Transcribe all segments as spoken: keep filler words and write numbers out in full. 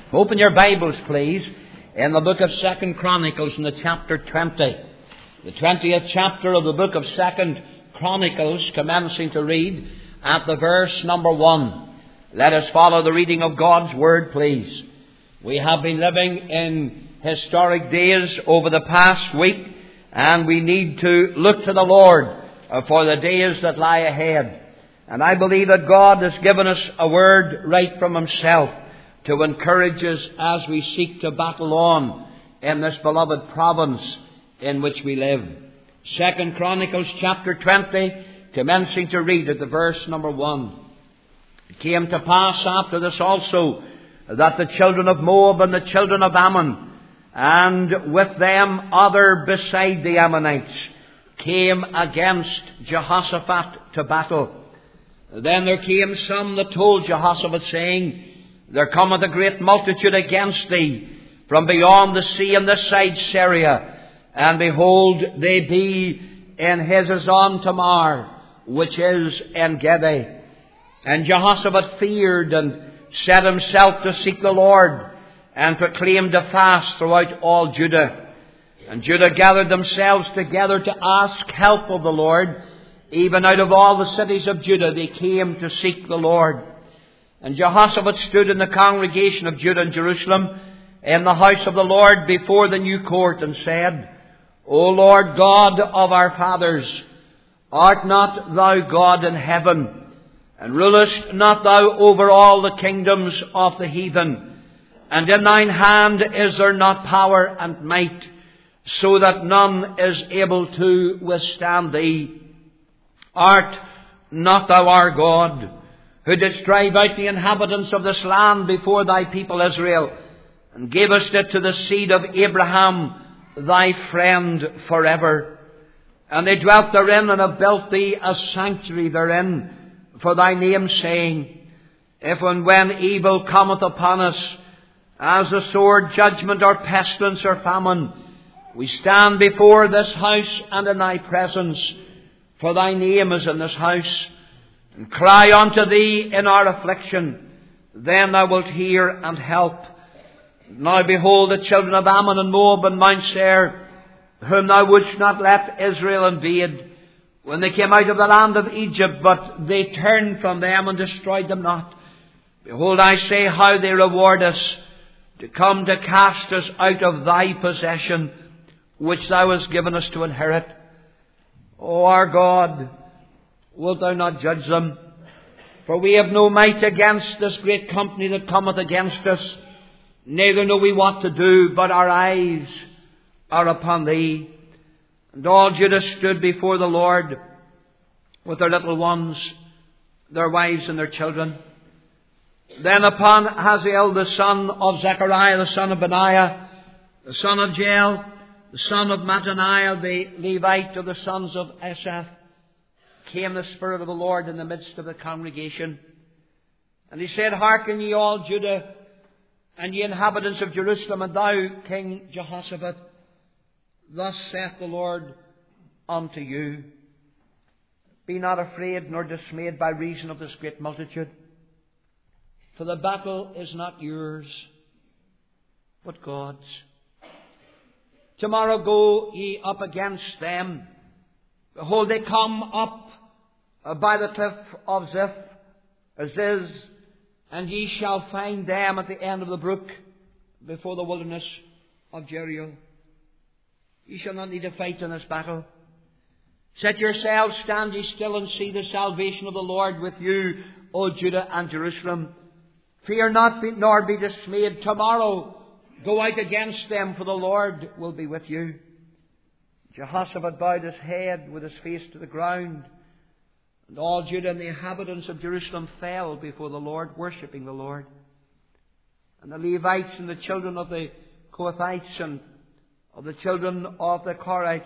Open your Bibles, please, in the book of Second Chronicles in the chapter twenty. The twentieth chapter of the book of Second Chronicles, commencing to read at the verse number one. Let us follow the reading of God's Word, please. We have been living in historic days over the past week, and we need to look to the Lord for the days that lie ahead. And I believe that God has given us a word right from Himself to encourage us as we seek to battle on in this beloved province in which we live. Second Chronicles chapter twenty, commencing to read at the verse number one. It came to pass after this also that the children of Moab and the children of Ammon, and with them other beside the Ammonites, came against Jehoshaphat to battle. Then there came some that told Jehoshaphat, saying, There cometh a great multitude against thee from beyond the sea on this side Syria, and behold, they be in Hazazon Tamar, which is En Gedi. And Jehoshaphat feared and set himself to seek the Lord, and proclaimed a fast throughout all Judah. And Judah gathered themselves together to ask help of the Lord. Even out of all the cities of Judah they came to seek the Lord. And Jehoshaphat stood in the congregation of Judah and Jerusalem in the house of the Lord before the new court, and said, O Lord God of our fathers, art not thou God in heaven, and rulest not thou over all the kingdoms of the heathen? And in thine hand is there not power and might, so that none is able to withstand thee? Art not thou our God, who didst drive out the inhabitants of this land before thy people Israel, and gavest it to the seed of Abraham, thy friend, forever? And they dwelt therein, and have built thee a sanctuary therein for thy name, saying, If and when evil cometh upon us, as the sword, judgment, or pestilence, or famine, we stand before this house and in thy presence, for thy name is in this house, and cry unto thee in our affliction, then thou wilt hear and help. Now behold, the children of Ammon and Moab and Mount Seir, whom thou wouldst not let Israel invade, when they came out of the land of Egypt, but they turned from them and destroyed them not. Behold, I say how they reward us, to come to cast us out of thy possession, which thou hast given us to inherit. O our God, wilt thou not judge them? For we have no might against this great company that cometh against us, neither know we what to do, but our eyes are upon thee. And all Judah stood before the Lord with their little ones, their wives and their children. Then upon Hazael the son of Zechariah, the son of Benaiah, the son of Jael, the son of Mattaniah, the Levite of the sons of Asaph, came the Spirit of the Lord in the midst of the congregation. And he said, Hearken ye all Judah, and ye inhabitants of Jerusalem, and thou, King Jehoshaphat, thus saith the Lord unto you, Be not afraid nor dismayed by reason of this great multitude, for the battle is not yours, but God's. Tomorrow go ye up against them. Behold, they come up by the cliff of Ziph, Aziz, and ye shall find them at the end of the brook, before the wilderness of Jericho. Ye shall not need to fight in this battle. Set yourselves, stand ye still, and see the salvation of the Lord with you, O Judah and Jerusalem. Fear not, nor be dismayed. Tomorrow go out against them, for the Lord will be with you. Jehoshaphat bowed his head with his face to the ground, and all Judah and the inhabitants of Jerusalem fell before the Lord, worshipping the Lord. And the Levites and the children of the Kohathites and of the children of the Korites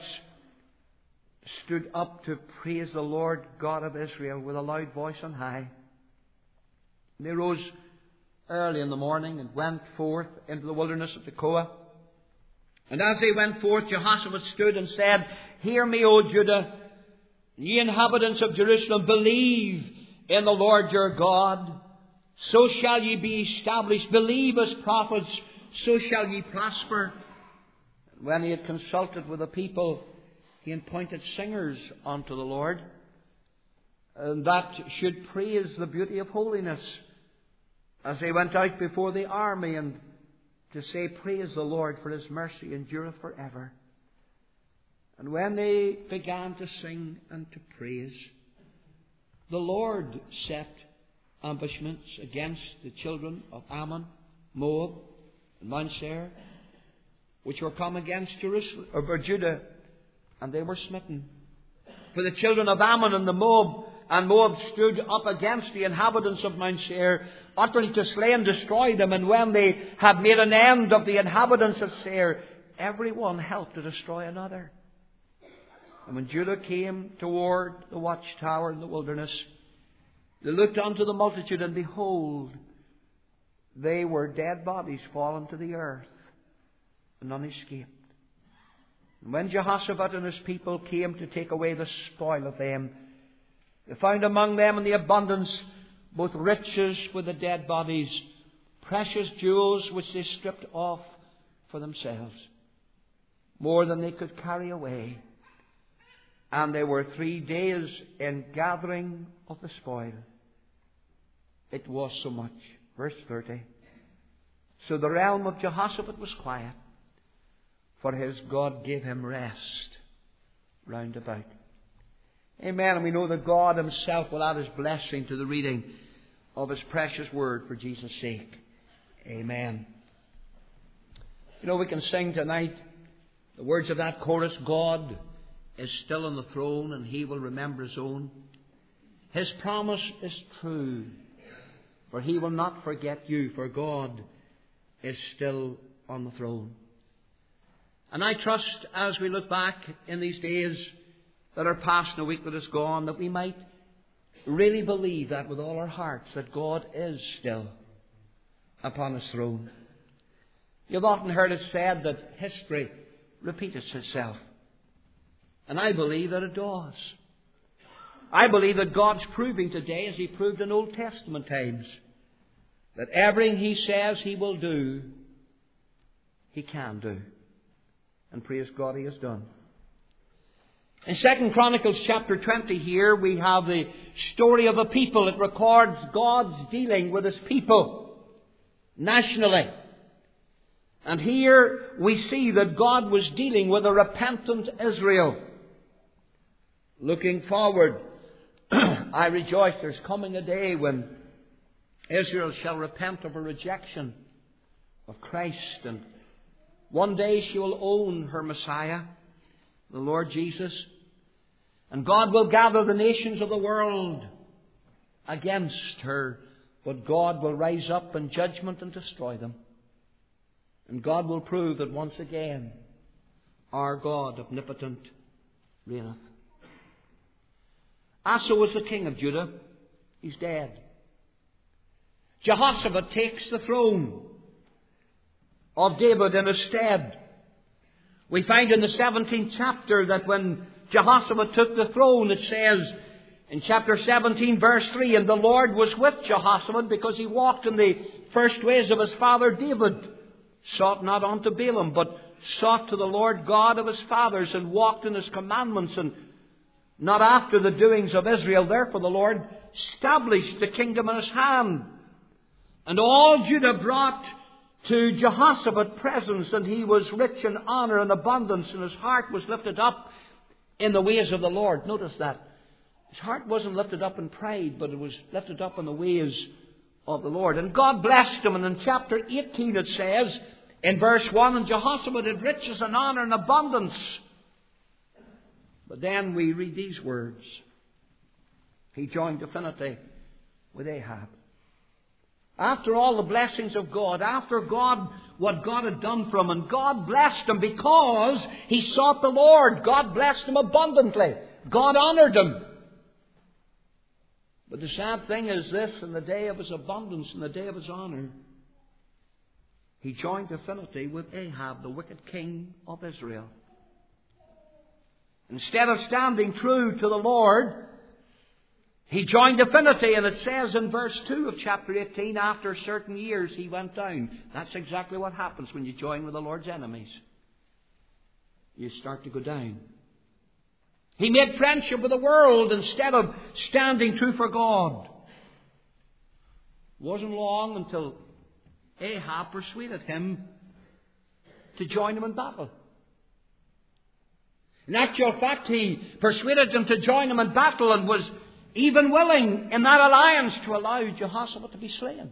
stood up to praise the Lord God of Israel with a loud voice on high. And they rose early in the morning and went forth into the wilderness of Tekoa. And as they went forth, Jehoshaphat stood and said, Hear me, O Judah, ye inhabitants of Jerusalem, believe in the Lord your God, so shall ye be established. Believe as prophets, so shall ye prosper. When he had consulted with the people, he appointed singers unto the Lord, and that should praise the beauty of holiness, as they went out before the army, and to say, Praise the Lord, for his mercy endureth forever. And when they began to sing and to praise, the Lord set ambushments against the children of Ammon, Moab, and Mount Seir, which were come against Jerusalem, or Judah, and they were smitten. For the children of Ammon and the Moab and Moab stood up against the inhabitants of Mount Seir, utterly to slay and destroy them. And when they had made an end of the inhabitants of Seir, every one helped to destroy another. And when Judah came toward the watchtower in the wilderness, they looked unto the multitude, and behold, they were dead bodies fallen to the earth, and none escaped. And when Jehoshaphat and his people came to take away the spoil of them, they found among them in the abundance both riches with the dead bodies, precious jewels which they stripped off for themselves, more than they could carry away. And they were three days in gathering of the spoil. It was so much. Verse thirty. So the realm of Jehoshaphat was quiet, for his God gave him rest round about. Amen. And we know that God himself will add his blessing to the reading of his precious word for Jesus' sake. Amen. You know, we can sing tonight the words of that chorus, God is still on the throne, and he will remember his own. His promise is true, for he will not forget you, for God is still on the throne. And I trust, as we look back in these days that are past and a week that is gone, that we might really believe that with all our hearts, that God is still upon his throne. You've often heard it said that history repeats itself. And I believe that it does. I believe that God's proving today, as he proved in Old Testament times, that everything he says he will do, he can do. And praise God, he has done. In Second Chronicles chapter twenty here, we have the story of a people. It records God's dealing with his people nationally. And here we see that God was dealing with a repentant Israel. Looking forward, I rejoice there's coming a day when Israel shall repent of her rejection of Christ, and one day she will own her Messiah, the Lord Jesus. And God will gather the nations of the world against her, but God will rise up in judgment and destroy them. And God will prove that once again our God omnipotent reigneth. Asa was the king of Judah. He's dead. Jehoshaphat takes the throne of David in his stead. We find in the seventeenth chapter that when Jehoshaphat took the throne, it says in chapter seventeen, verse three, and the Lord was with Jehoshaphat because he walked in the first ways of his father David, sought not unto Balaam, but sought to the Lord God of his fathers, and walked in his commandments, and not after the doings of Israel. Therefore the Lord established the kingdom in his hand. And all Judah brought to Jehoshaphat presents, and he was rich in honor and abundance, and his heart was lifted up in the ways of the Lord. Notice that. His heart wasn't lifted up in pride, but it was lifted up in the ways of the Lord. And God blessed him. And in chapter eighteen it says, in verse one, and Jehoshaphat had riches and honor and abundance. But then we read these words. He joined affinity with Ahab. After all the blessings of God, after God, what God had done for him, and God blessed him because he sought the Lord. God blessed him abundantly. God honored him. But the sad thing is this, in the day of his abundance, in the day of his honor, he joined affinity with Ahab, the wicked king of Israel. Instead of standing true to the Lord, He joined affinity, and it says in verse two of chapter eighteen, after certain years he went down. That's exactly what happens when you join with the Lord's enemies. You start to go down. He made friendship with the world instead of standing true for God. It wasn't long until Ahab persuaded him to join him in battle. In actual fact, he persuaded him to join him in battle and was even willing in that alliance to allow Jehoshaphat to be slain.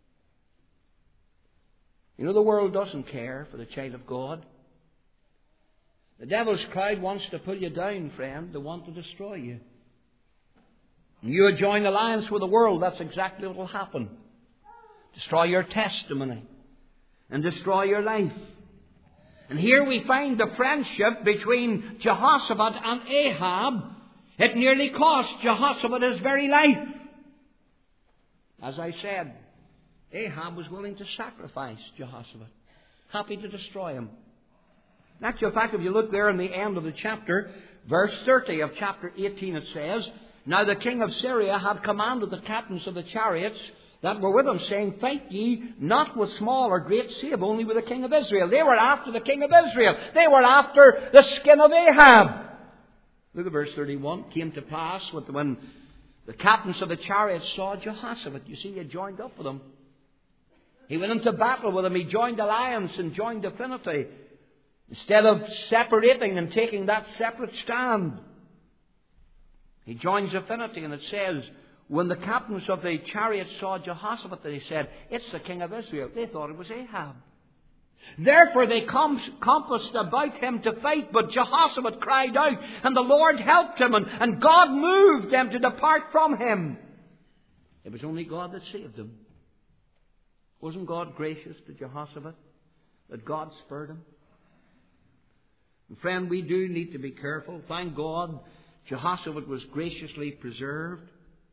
You know, the world doesn't care for the child of God. The devil's crowd wants to pull you down, friend. They want to destroy you. And you join alliance with the world, that's exactly what will happen. Destroy your testimony and destroy your life. And here we find the friendship between Jehoshaphat and Ahab. It nearly cost Jehoshaphat his very life. As I said, Ahab was willing to sacrifice Jehoshaphat, happy to destroy him. In actual fact, if you look there in the end of the chapter, verse thirty of chapter eighteen, it says, Now the king of Syria had commanded the captains of the chariots that were with him, saying, Fight ye not with small or great, save only with the king of Israel. They were after the king of Israel. They were after the skin of Ahab. Look at verse thirty-one. Came to pass when the captains of the chariots saw Jehoshaphat. You see, he joined up with them. He went into battle with them. He joined alliance and joined affinity. Instead of separating and taking that separate stand, he joins affinity, and it says, when the captains of the chariots saw Jehoshaphat, they said, It's the king of Israel. They thought it was Ahab. Therefore they compassed about him to fight, but Jehoshaphat cried out, and the Lord helped him, and, and God moved them to depart from him. It was only God that saved him. Wasn't God gracious to Jehoshaphat? That God spared him? And friend, we do need to be careful. Thank God Jehoshaphat was graciously preserved.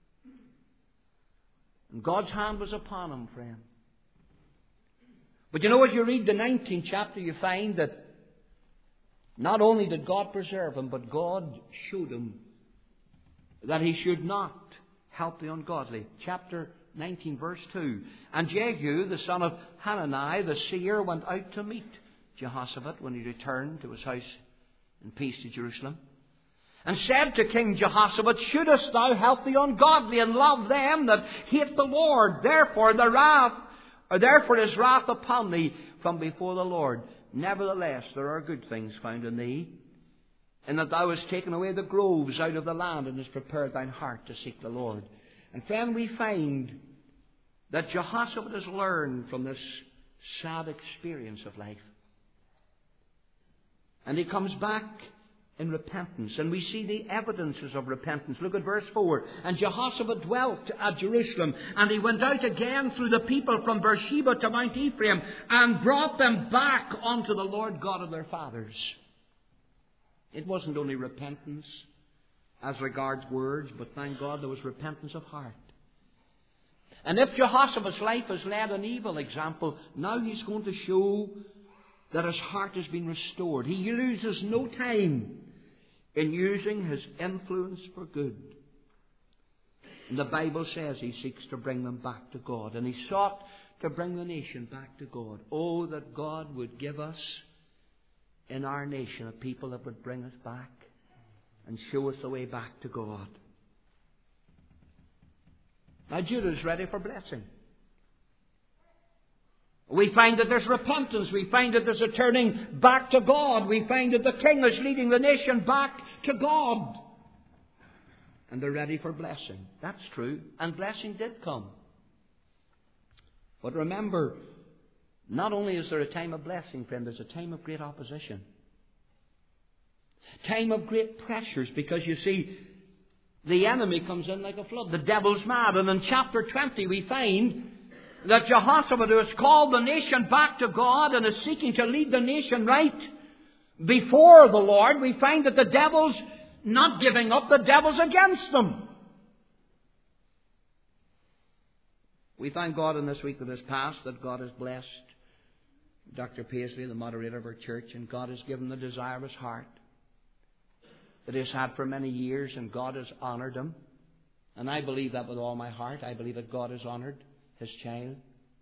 And God's hand was upon him, friend. But you know, as you read the nineteenth chapter, you find that not only did God preserve him, but God showed him that he should not help the ungodly. Chapter nineteen, verse two. And Jehu, the son of Hanani, the seer, went out to meet Jehoshaphat when he returned to his house in peace to Jerusalem, and said to King Jehoshaphat, Shouldest thou help the ungodly and love them that hate the Lord? Therefore the wrath, or therefore is wrath upon thee from before the Lord. Nevertheless, there are good things found in thee, in that thou hast taken away the groves out of the land, and hast prepared thine heart to seek the Lord. And friend, we find that Jehoshaphat has learned from this sad experience of life. And he comes back in repentance. And we see the evidences of repentance. Look at verse four. And Jehoshaphat dwelt at Jerusalem, and he went out again through the people from Beersheba to Mount Ephraim, and brought them back unto the Lord God of their fathers. It wasn't only repentance as regards words, but thank God there was repentance of heart. And if Jehoshaphat's life has led an evil example, now he's going to show that his heart has been restored. He loses no time in using his influence for good. And the Bible says he seeks to bring them back to God. And he sought to bring the nation back to God. Oh, that God would give us in our nation a people that would bring us back and show us the way back to God. Now Judah's ready for blessing. We find that there's repentance. We find that there's a turning back to God. We find that the king is leading the nation back to God. And they're ready for blessing. That's true. And blessing did come. But remember, not only is there a time of blessing, friend, there's a time of great opposition. Time of great pressures, because you see, the enemy comes in like a flood. The devil's mad. And in chapter twenty we find that Jehoshaphat, who has called the nation back to God and is seeking to lead the nation right before the Lord, we find that the devil's not giving up, the devil's against them. We thank God in this week that has passed that God has blessed Doctor Paisley, the moderator of our church, and God has given the desire of his heart that he has had for many years, and God has honoured him. And I believe that with all my heart. I believe that God has honoured His child.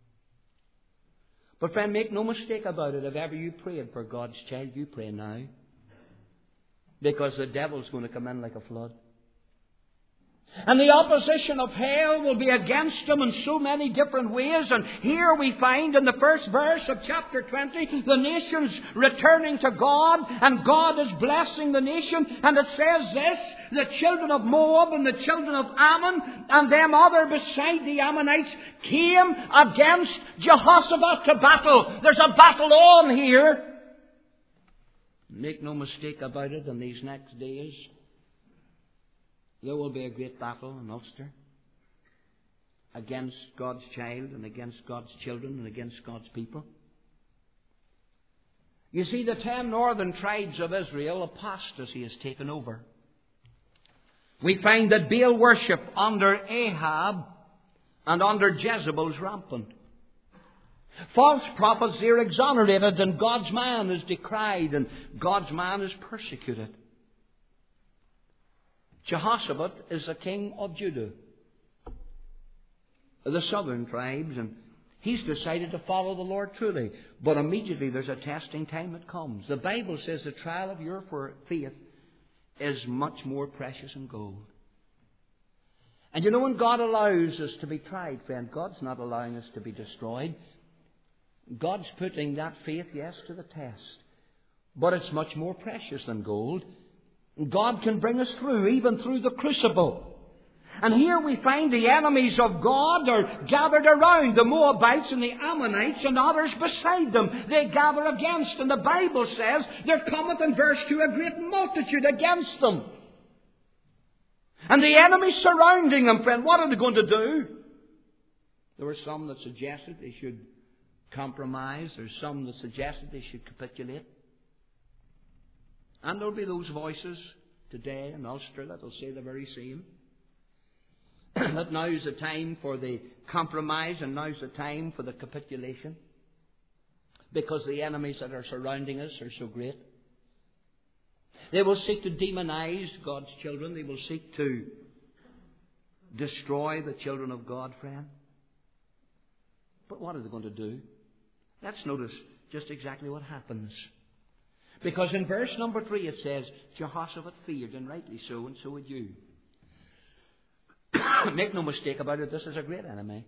But friend, make no mistake about it. If ever you prayed for God's child, you pray now. Because the devil's going to come in like a flood. And the opposition of hell will be against them in so many different ways. And here we find in the first verse of chapter twenty, the nations returning to God, and God is blessing the nation. And it says this, the children of Moab and the children of Ammon and them other beside the Ammonites came against Jehoshaphat to battle. There's a battle on here. Make no mistake about it, in these next days there will be a great battle in Ulster against God's child and against God's children and against God's people. You see, the ten northern tribes of Israel, apostasy has taken over. We find that Baal worship under Ahab and under Jezebel is rampant. False prophets are exonerated, and God's man is decried, and God's man is persecuted. Jehoshaphat is the king of Judah, the southern tribes, and he's decided to follow the Lord truly. But immediately there's a testing time that comes. The Bible says the trial of your faith is much more precious than gold. And you know, when God allows us to be tried, friend, God's not allowing us to be destroyed. God's putting that faith, yes, to the test. But it's much more precious than gold. God can bring us through, even through the crucible. And here we find the enemies of God are gathered around, the Moabites and the Ammonites and others beside them. They gather against, and the Bible says there cometh in verse two a great multitude against them. And the enemies surrounding them, friend, what are they going to do? There were some that suggested they should compromise. There's some that suggested they should capitulate. And there'll be those voices today in Ulster that will say the very same. That now's the time for the compromise and now's the time for the capitulation. Because the enemies that are surrounding us are so great. They will seek to demonize God's children. They will seek to destroy the children of God, friend. But what are they going to do? Let's notice just exactly what happens. Because in verse number three it says, Jehoshaphat feared, and rightly so, and so would you. Make no mistake about it, this is a great enemy.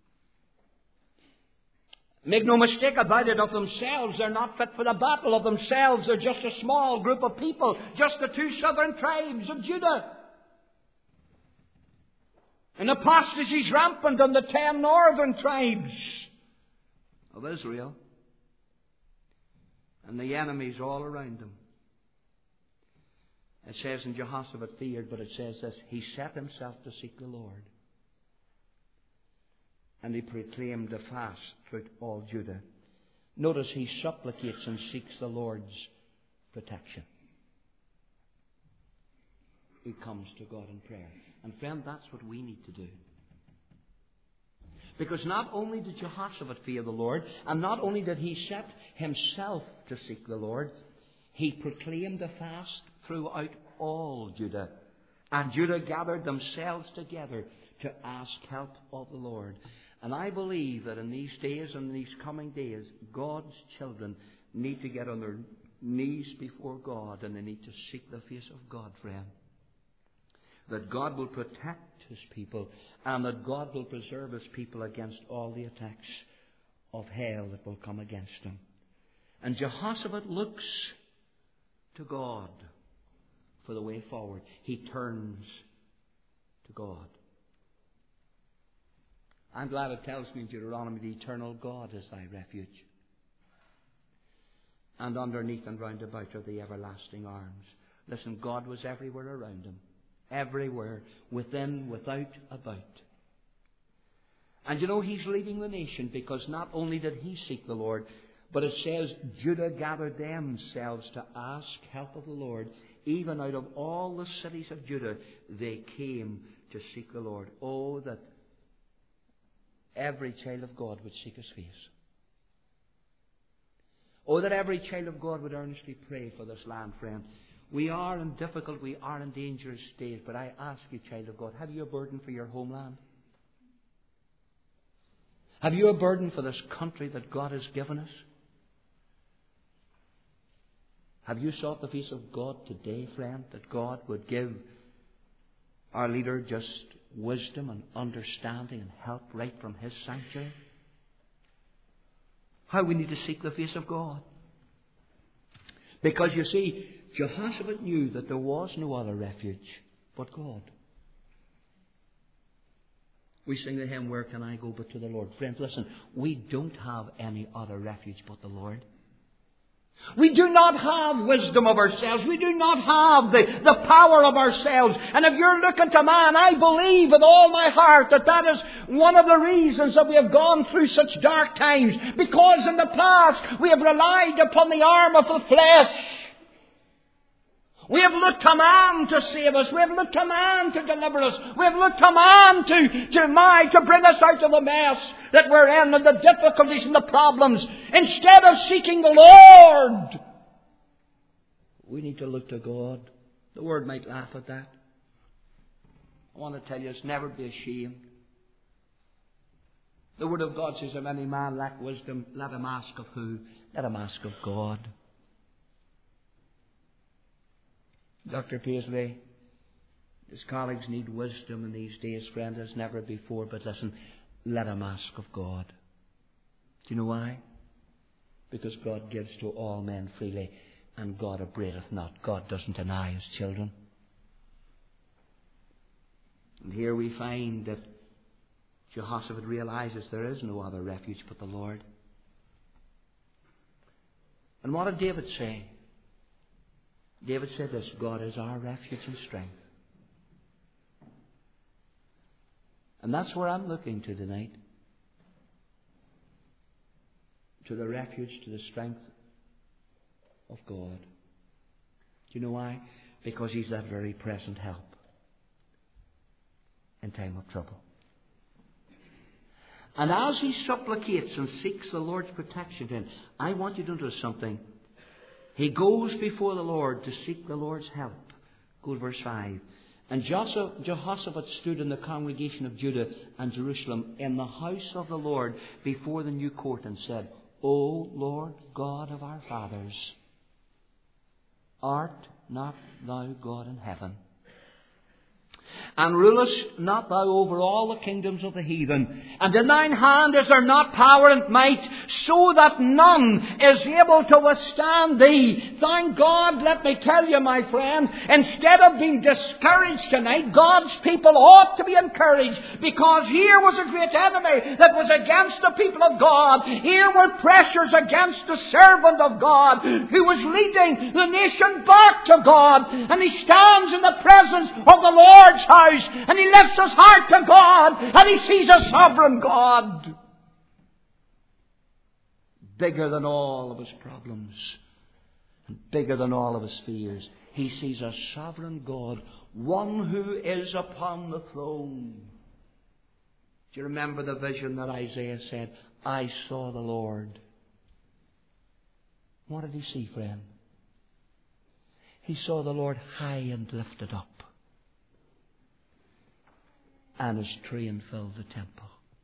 Make no mistake about it, of themselves they're not fit for the battle. Of themselves they're just a small group of people, just the two southern tribes of Judah. And apostasy's rampant on the ten northern tribes of Israel. And the enemies all around them. It says in Jehoshaphat feared, but it says this, he set himself to seek the Lord. And he proclaimed a fast throughout all Judah. Notice he supplicates and seeks the Lord's protection. He comes to God in prayer. And friend, that's what we need to do. Because not only did Jehoshaphat fear the Lord, and not only did he set himself to seek the Lord, he proclaimed a fast throughout all Judah. And Judah gathered themselves together to ask help of the Lord. And I believe that in these days and these coming days, God's children need to get on their knees before God, and they need to seek the face of God, friend. That God will protect His people, and that God will preserve His people against all the attacks of hell that will come against them. And Jehoshaphat looks to God for the way forward. He turns to God. I'm glad it tells me in Deuteronomy, the eternal God is thy refuge. And underneath and round about are the everlasting arms. Listen, God was everywhere around him. Everywhere, within, without, about. And you know, he's leading the nation, because not only did he seek the Lord, but it says Judah gathered themselves to ask help of the Lord. Even out of all the cities of Judah, they came to seek the Lord. Oh, that every child of God would seek His face. Oh, that every child of God would earnestly pray for this land, friend. We are in difficult, we are in dangerous days. But I ask you, child of God, have you a burden for your homeland? Have you a burden for this country that God has given us? Have you sought the face of God today, friend, that God would give our leader just wisdom and understanding and help right from His sanctuary? How we need to seek the face of God. Because you see, Jehoshaphat knew that there was no other refuge but God. We sing the hymn, "Where can I go but to the Lord?" Friends, listen, we don't have any other refuge but the Lord. We do not have wisdom of ourselves. We do not have the, the power of ourselves. And if you're looking to man, I believe with all my heart that that is one of the reasons that we have gone through such dark times. Because in the past we have relied upon the arm of the flesh. We have looked to man to save us. We have looked to man to deliver us. We have looked to man to, to, my, to bring us out of the mess that we're in and the difficulties and the problems. Instead of seeking the Lord, we need to look to God. The Word might laugh at that. I want to tell you, it's never be ashamed. The Word of God says, if any man lack wisdom, let him ask of who? Let him ask of God. Doctor Paisley, his colleagues need wisdom in these days, friend, as never before. But listen, let him ask of God. Do you know why? Because God gives to all men freely, and God upbraideth not. God doesn't deny His children. And here we find that Jehoshaphat realizes there is no other refuge but the Lord. And what did David say? David said this, God is our refuge and strength. And that's where I'm looking to tonight. To the refuge, to the strength of God. Do you know why? Because He's that very present help in time of trouble. And as he supplicates and seeks the Lord's protection to him, I want you to notice something. He goes before the Lord to seek the Lord's help. Go to verse five. And Jehoshaphat stood in the congregation of Judah and Jerusalem in the house of the Lord before the new court and said, O Lord God of our fathers, art not thou God in heaven? And rulest not thou over all the kingdoms of the heathen? And in thine hand is there not power and might, so that none is able to withstand thee? Thank God, let me tell you, my friend, instead of being discouraged tonight, God's people ought to be encouraged, because here was a great enemy that was against the people of God. Here were pressures against the servant of God, who was leading the nation back to God. And he stands in the presence of the Lord's house, and he lifts his heart to God, and he sees a sovereign God, bigger than all of his problems and bigger than all of his fears. He sees a sovereign God, one who is upon the throne. Do you remember the vision that Isaiah said, I saw the Lord? What did he see, friend? He saw the Lord high and lifted up, and His train filled the temple.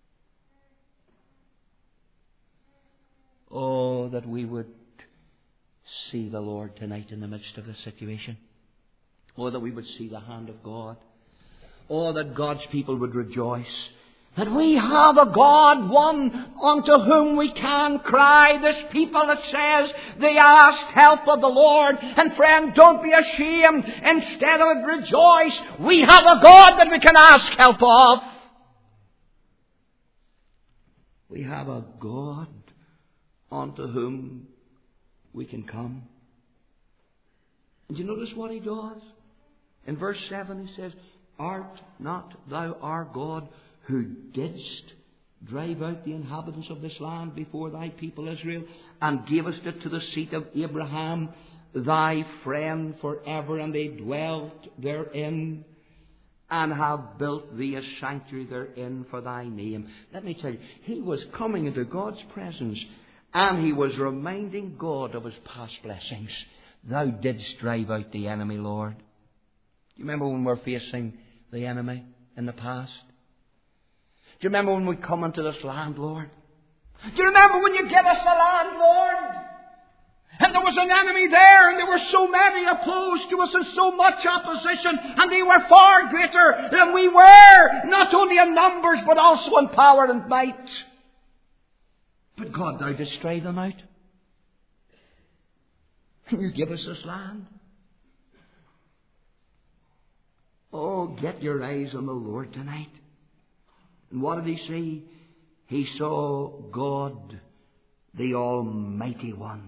Oh, that we would see the Lord tonight in the midst of the situation. Oh, that we would see the hand of God. Oh, that God's people would rejoice that we have a God, one unto whom we can cry. This people that says they asked help of the Lord. And friend, don't be ashamed. Instead of rejoice, we have a God that we can ask help of. We have a God unto whom we can come. And you notice what He does? In verse seven He says, Art not thou our God, who didst drive out the inhabitants of this land before thy people Israel, and gavest it to the seed of Abraham, thy friend forever, and they dwelt therein, and have built thee a sanctuary therein for thy name. Let me tell you, he was coming into God's presence, and he was reminding God of His past blessings. Thou didst drive out the enemy, Lord. Do you remember when we were facing the enemy in the past? Do you remember when we come into this land, Lord? Do you remember when you gave us the land, Lord? And there was an enemy there, and there were so many opposed to us, and so much opposition, and they were far greater than we were, not only in numbers, but also in power and might. But God, Thou didst drive them out. And You give us this land. Oh, get your eyes on the Lord tonight. And what did he see? He saw God, the Almighty One.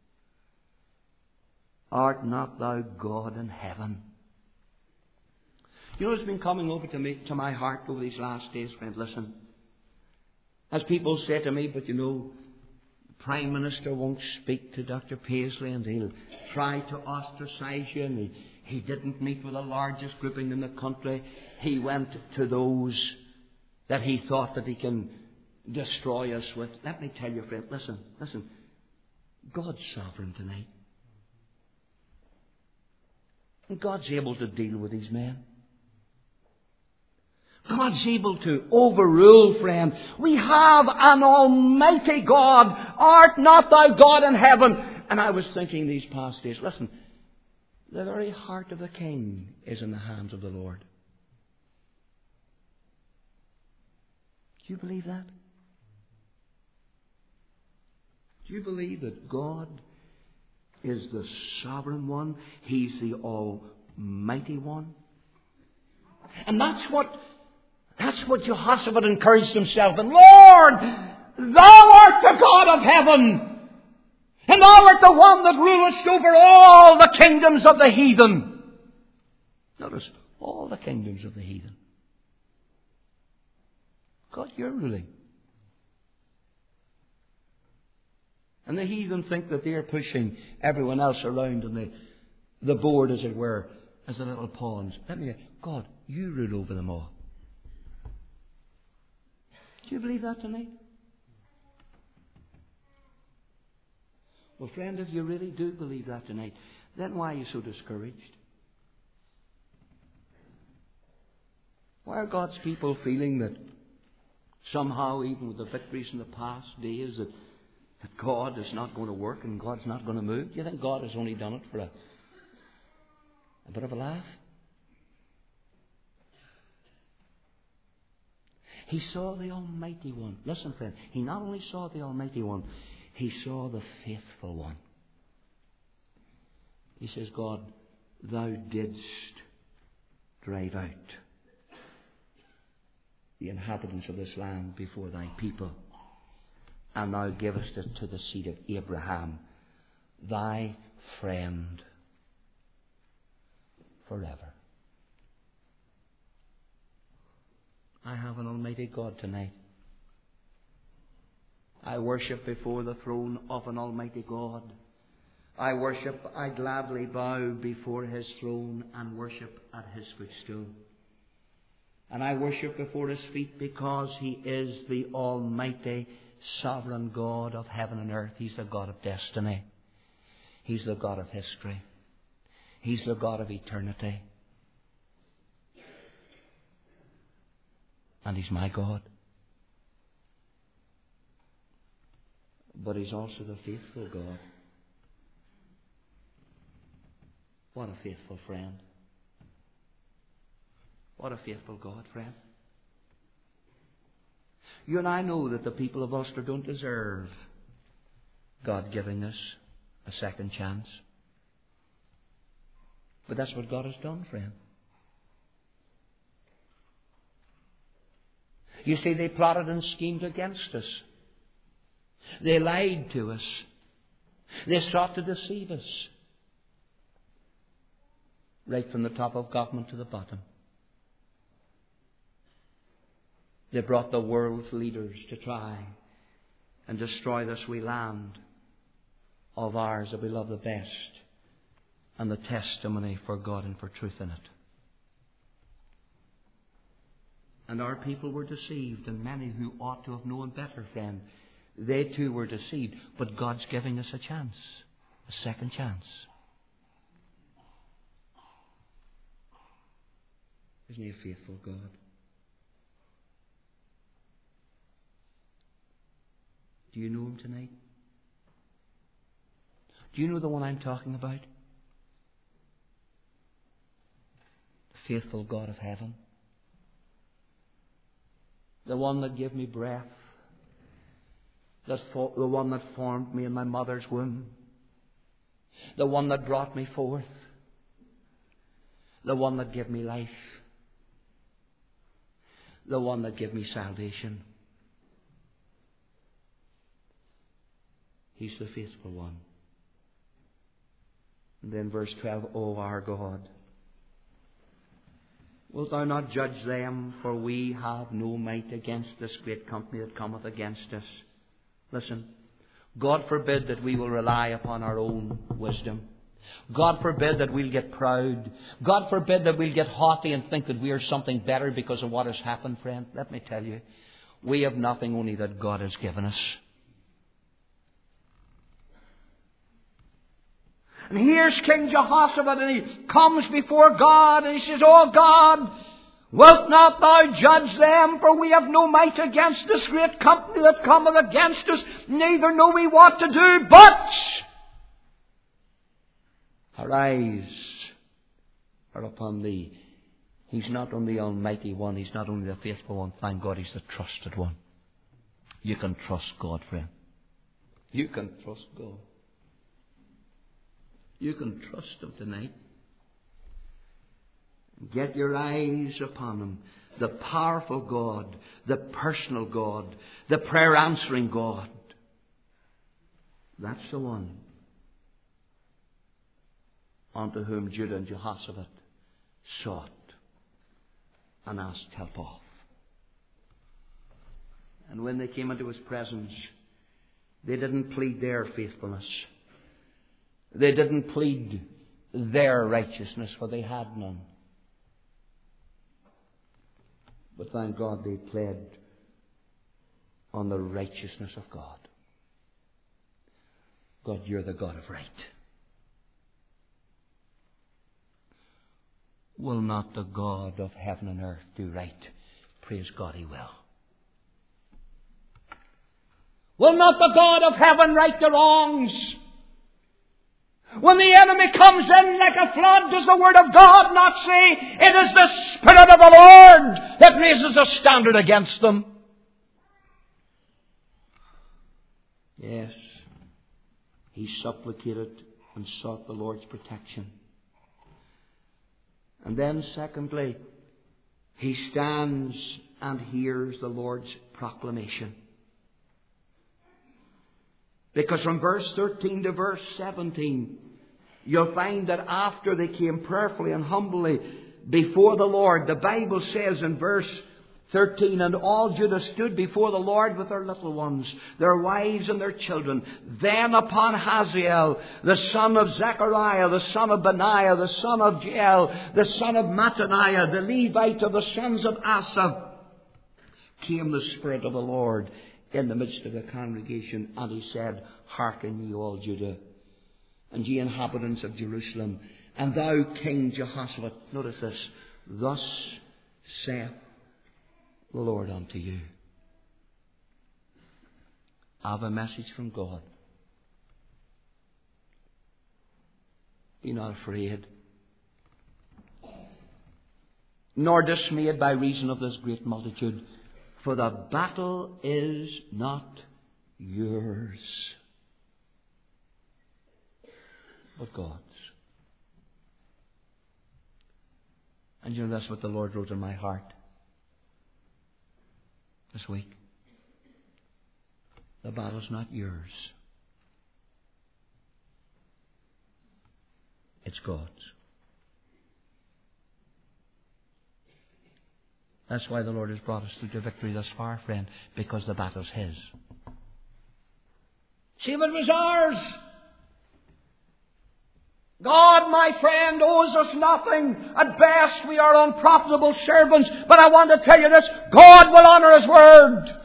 Art not Thou God in heaven? You know what's been coming over to me, to my heart over these last days, friend? Listen. As people say to me, but you know, the Prime Minister won't speak to Doctor Paisley, and he'll try to ostracize you, and he, he didn't meet with the largest grouping in the country. He went to those that he thought that he can destroy us with. Let me tell you, friend, listen, listen. God's sovereign tonight. And God's able to deal with these men. God's able to overrule, friend. We have an Almighty God. Art not Thou God in heaven? And I was thinking these past days, listen, the very heart of the king is in the hands of the Lord. Do you believe that? Do you believe that God is the sovereign one? He's the Almighty One. And that's what that's what Jehoshaphat encouraged himself in. Lord, Thou art the God of heaven, and Thou art the one that rulest over all the kingdoms of the heathen. Notice, all the kingdoms of the heathen. God, You're ruling. And the heathen think that they're pushing everyone else around on the, the board, as it were, as the little pawns. Let me, God, You rule over them all. Do you believe that tonight? Well, friend, if you really do believe that tonight, then why are you so discouraged? Why are God's people feeling that somehow, even with the victories in the past days, that that God is not going to work and God's not going to move? Do you think God has only done it for a, a bit of a laugh? He saw the Almighty One. Listen, friend, he not only saw the Almighty One, he saw the faithful one. He says, God, Thou didst drive out the inhabitants of this land before Thy people, and Thou givest it to the seed of Abraham, Thy friend, forever. I have an Almighty God tonight. I worship before the throne of an Almighty God. I worship, I gladly bow before His throne and worship at His footstool. And I worship before His feet because He is the Almighty sovereign God of heaven and earth. He's the God of destiny. He's the God of history. He's the God of eternity. And He's my God. But He's also the faithful God. What a faithful friend. What a faithful God, friend. You and I know that the people of Ulster don't deserve God giving us a second chance. But that's what God has done, friend. You see, they plotted and schemed against us. They lied to us. They sought to deceive us. Right from the top of government to the bottom. They brought the world's leaders to try and destroy this wee land of ours that we love the best, and the testimony for God and for truth in it. And our people were deceived, and many who ought to have known better, friend, they too were deceived. But God's giving us a chance, a second chance. Isn't He a faithful God? Do you know Him tonight? Do you know the one I'm talking about? The faithful God of heaven. The one that gave me breath. The one that formed me in my mother's womb. The one that brought me forth. The one that gave me life. The one that gave me salvation. He's the faithful one. And then verse twelve, O our God, wilt thou not judge them? For we have no might against this great company that cometh against us. Listen, God forbid that we will rely upon our own wisdom. God forbid that we'll get proud. God forbid that we'll get haughty and think that we are something better because of what has happened, friend. Let me tell you, we have nothing only that God has given us. And here's King Jehoshaphat, and he comes before God, and he says, O God, wilt not thou judge them? For we have no might against this great company that cometh against us, neither know we what to do, but our eyes are upon Thee. He's not only the Almighty One, He's not only the faithful one. Thank God He's the trusted one. You can trust God, friend. You can trust God. You can trust Him tonight. Get your eyes upon Him. The powerful God, the personal God, the prayer answering God. That's the one unto whom Judah and Jehoshaphat sought and asked help of. And when they came into His presence, they didn't plead their faithfulness. They didn't plead their righteousness, for they had none. But thank God they pled on the righteousness of God. God, You're the God of right. Will not the God of heaven and earth do right? Praise God, He will. Will not the God of heaven right the wrongs? When the enemy comes in like a flood, does the Word of God not say, it is the Spirit of the Lord that raises a standard against them? Yes, he supplicated and sought the Lord's protection. And then secondly, he stands and hears the Lord's proclamation. Because from verse thirteen to verse seventeen, you'll find that after they came prayerfully and humbly before the Lord, the Bible says in verse thirteen, and all Judah stood before the Lord with their little ones, their wives and their children. Then upon Hazael, the son of Zechariah, the son of Benaiah, the son of Jael, the son of Mattaniah, the Levite of the sons of Asaph, came the Spirit of the Lord in the midst of the congregation, and he said, Hearken ye all Judah, and ye inhabitants of Jerusalem, and thou King Jehoshaphat. Notice this. Thus saith the Lord unto you. I have a message from God. Be not afraid, nor dismayed by reason of this great multitude, for the battle is not yours, but God's. And you know, that's what the Lord wrote in my heart this week. The battle's not yours. It's God's. That's why the Lord has brought us through to victory thus far, friend, because the battle's His. See, if it was ours, God, my friend, owes us nothing. At best, we are unprofitable servants. But I want to tell you this, God will honor His word.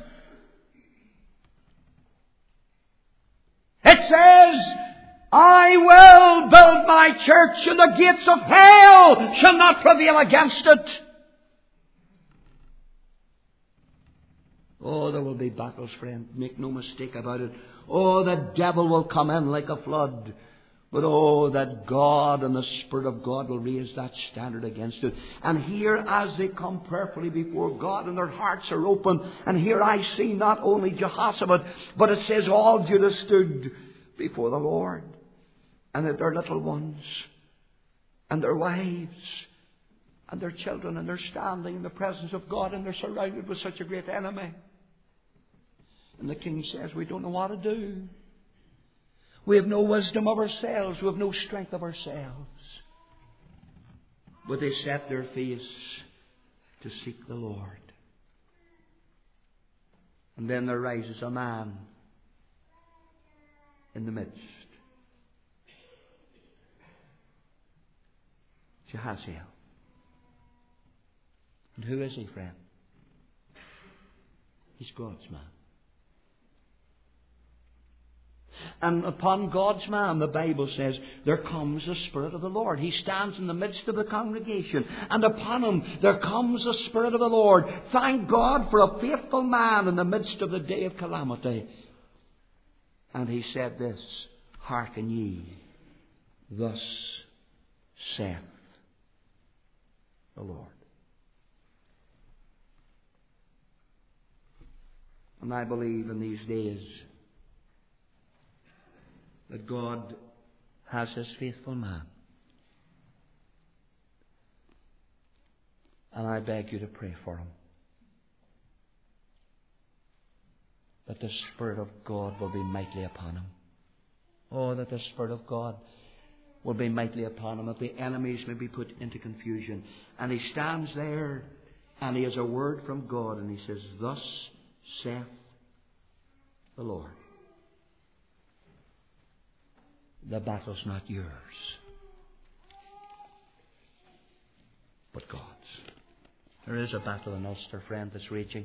It says, I will build my church, and the gates of hell shall not prevail against it. Oh, there will be battles, friend. Make no mistake about it. Oh, the devil will come in like a flood. But oh, that God and the Spirit of God will raise that standard against it. And here, as they come prayerfully before God and their hearts are open, and here I see not only Jehoshaphat, but it says all Judah stood before the Lord, and that their little ones, and their wives, and their children, and they're standing in the presence of God, and they're surrounded with such a great enemy. And the king says, we don't know what to do. We have no wisdom of ourselves. We have no strength of ourselves. But they set their face to seek the Lord. And then there rises a man in the midst. Jahaziel. And who is he, friend? He's God's man. And upon God's man, the Bible says, there comes the Spirit of the Lord. He stands in the midst of the congregation. And upon him, there comes the Spirit of the Lord. Thank God for a faithful man in the midst of the day of calamity. And he said this, hearken ye, thus saith the Lord. And I believe in these days that God has His faithful man. And I beg you to pray for him. That the Spirit of God will be mightily upon him. Oh, that the Spirit of God will be mightily upon him, that the enemies may be put into confusion. And he stands there and he has a word from God and he says, thus saith the Lord. The battle's not yours, but God's. There is a battle in Ulster, friend, that's raging.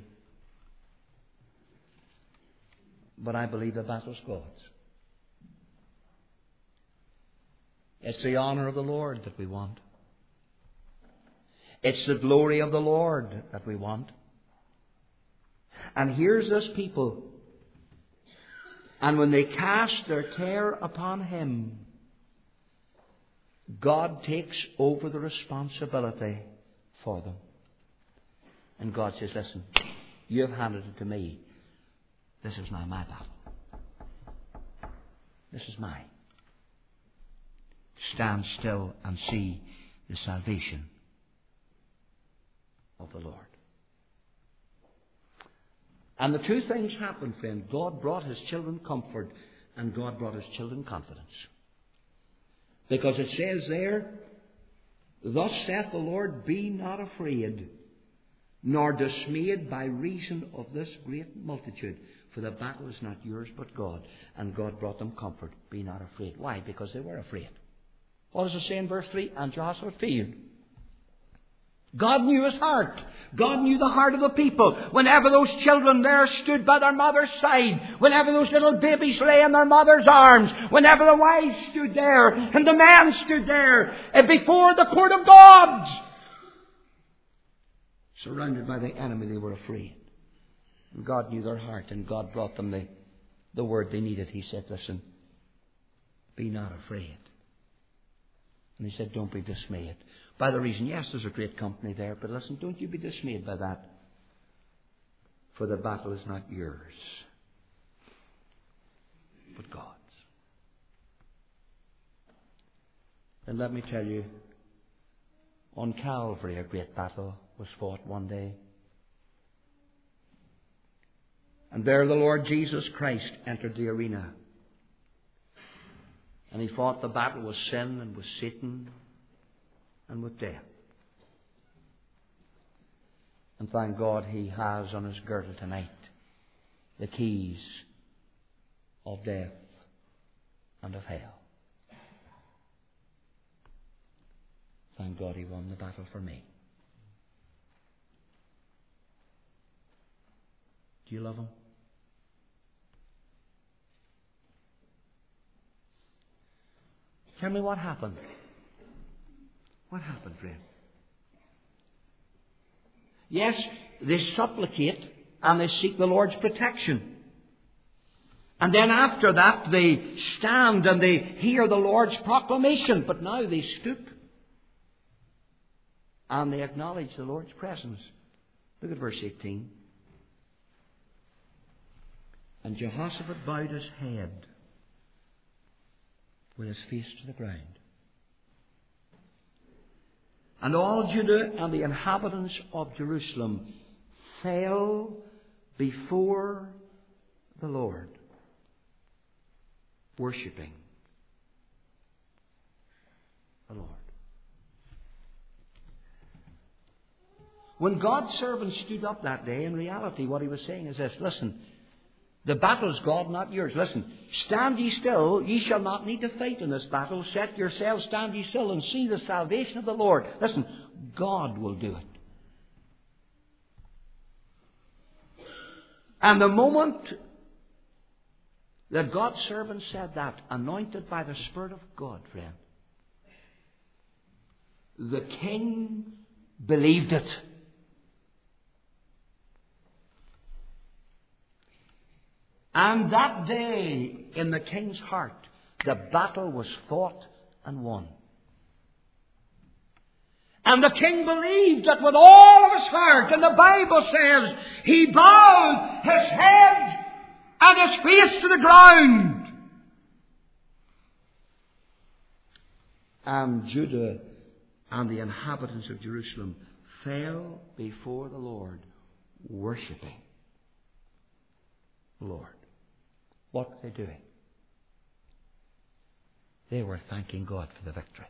But I believe the battle's God's. It's the honor of the Lord that we want. It's the glory of the Lord that we want. And here's this people. And when they cast their care upon Him, God takes over the responsibility for them. And God says, listen, you have handed it to me. This is now my battle. This is mine. Stand still and see the salvation of the Lord. And the two things happened, friend. God brought His children comfort and God brought His children confidence. Because it says there, thus saith the Lord, be not afraid, nor dismayed by reason of this great multitude. For the battle is not yours but God. And God brought them comfort. Be not afraid. Why? Because they were afraid. What does it say in verse three? And Jehoshaphat feared. God knew his heart. God knew the heart of the people. Whenever those children there stood by their mother's side, whenever those little babies lay in their mother's arms, whenever the wives stood there and the men stood there and before the court of God, surrounded by the enemy, they were afraid. And God knew their heart and God brought them the, the word they needed. He said, listen, be not afraid. And He said, don't be dismayed. By the reason, yes, there's a great company there, but listen, don't you be dismayed by that. For the battle is not yours, but God's. And let me tell you, on Calvary, a great battle was fought one day. And there the Lord Jesus Christ entered the arena. And He fought the battle with sin and with Satan and with death. And thank God He has on His girdle tonight the keys of death and of hell. Thank God He won the battle for me. Do you love Him? Tell me what happened. What happened, friend? Yes, they supplicate and they seek the Lord's protection. And then after that they stand and they hear the Lord's proclamation. But now they stoop and they acknowledge the Lord's presence. Look at verse eighteen. And Jehoshaphat bowed his head with his face to the ground. And all Judah and the inhabitants of Jerusalem fell before the Lord, worshipping the Lord. When God's servant stood up that day, in reality what he was saying is this: listen, the battle's God, not yours. Listen, stand ye still, ye shall not need to fight in this battle. Set yourselves, stand ye still, and see the salvation of the Lord. Listen, God will do it. And the moment that God's servant said that, anointed by the Spirit of God, friend, the king believed it. And that day, in the king's heart, the battle was fought and won. And the king believed that with all of his heart. And the Bible says he bowed his head and his face to the ground. And Judah and the inhabitants of Jerusalem fell before the Lord, worshipping the Lord. What were they doing? They were thanking God for the victory.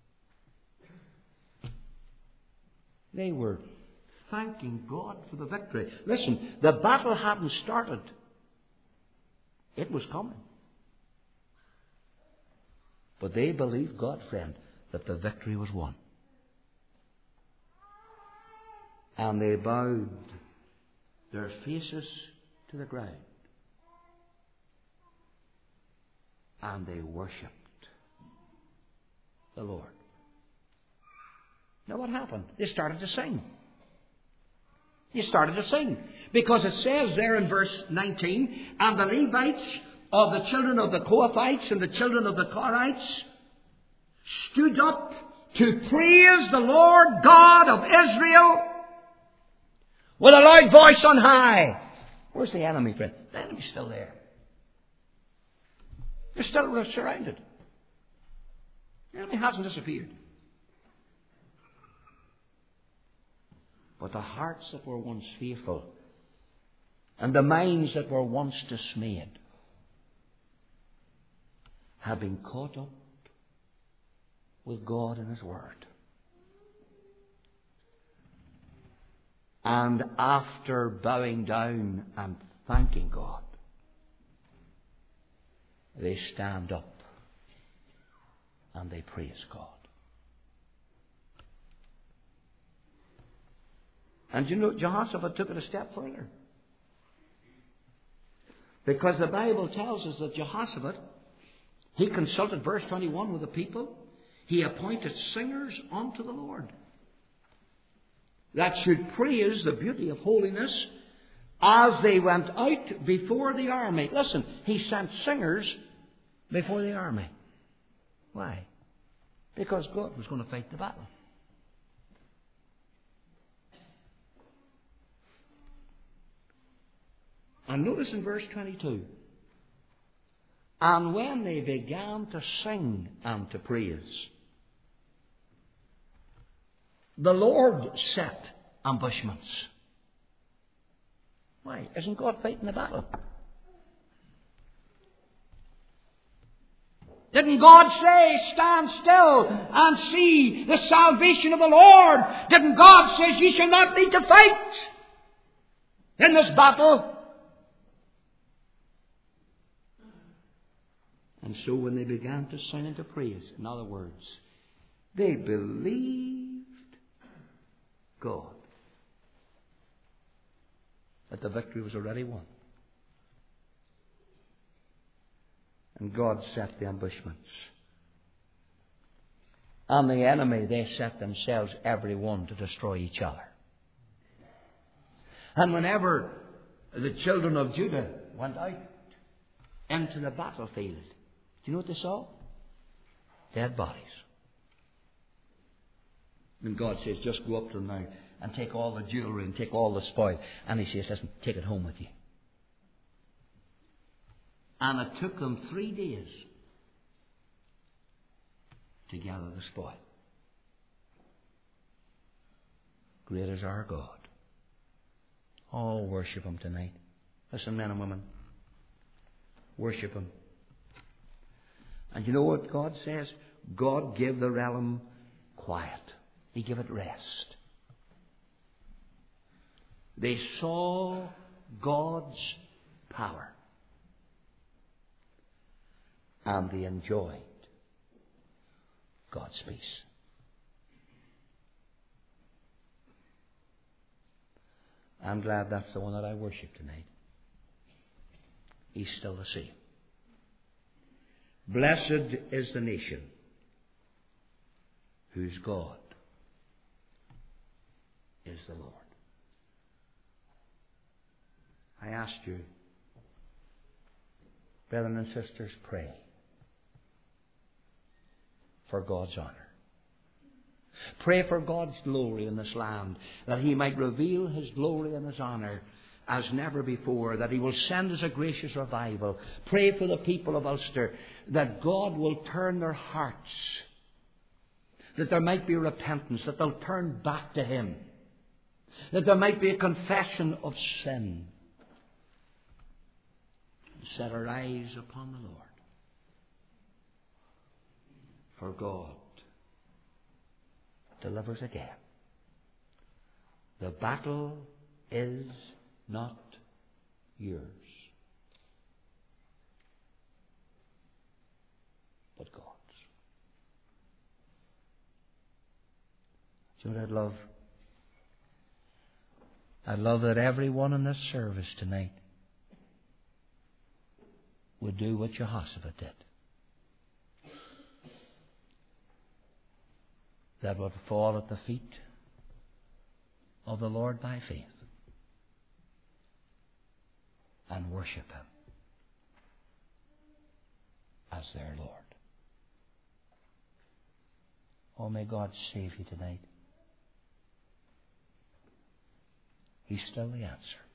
They were thanking God for the victory. Listen, the battle hadn't started. It was coming. But they believed God, friend, that the victory was won. And they bowed their faces to the ground. And they worshipped the Lord. Now what happened? They started to sing. They started to sing. Because it says there in verse nineteen, and the Levites of the children of the Kohathites and the children of the Korites stood up to praise the Lord God of Israel with a loud voice on high. Where's the enemy, friend? The enemy's still there. They're still surrounded. The enemy hasn't disappeared. But the hearts that were once faithful and the minds that were once dismayed have been caught up with God and His Word. And after bowing down and thanking God, they stand up and they praise God. And you know, Jehoshaphat took it a step further. Because the Bible tells us that Jehoshaphat, he consulted, verse twenty-one, with the people. He appointed singers unto the Lord that should praise the beauty of holiness as they went out before the army. Listen, he sent singers before the army. Why? Because God was going to fight the battle. And notice in verse twenty-two, and when they began to sing and to praise, the Lord set ambushments. Why? Isn't God fighting the battle? Didn't God say, stand still and see the salvation of the Lord? Didn't God say, ye shall not need to fight in this battle? And so when they began to sing and to praise, in other words, they believed God that the victory was already won. And God set the ambushments. And the enemy, they set themselves, every one, to destroy each other. And whenever the children of Judah went out into the battlefield. Do you know what they saw? Dead bodies. And God says, just go up to them now and take all the jewelry and take all the spoil. And He says, listen, take it home with you. And it took them three days to gather the spoil. Great is our God. Oh, worship Him tonight. Listen, men and women. Worship Him. And you know what God says? God gave the realm quiet. He gave it rest. They saw God's power. And they enjoyed God's peace. I'm glad that's the one that I worship tonight. He's still the same. Blessed is the nation whose God is the Lord. I ask you, brethren and sisters, pray for God's honour. Pray for God's glory in this land, that He might reveal His glory and His honour as never before, that He will send us a gracious revival. Pray for the people of Ulster, that God will turn their hearts, that there might be repentance, that they'll turn back to Him, that there might be a confession of sin. Set our eyes upon the Lord. For God delivers again. The battle is not yours, but God's. Do you know what I'd love? I'd love that everyone in this service tonight would do what Jehoshaphat did. That would fall at the feet of the Lord by faith and worship Him as their Lord. Oh, may God save you tonight. He's still the answer.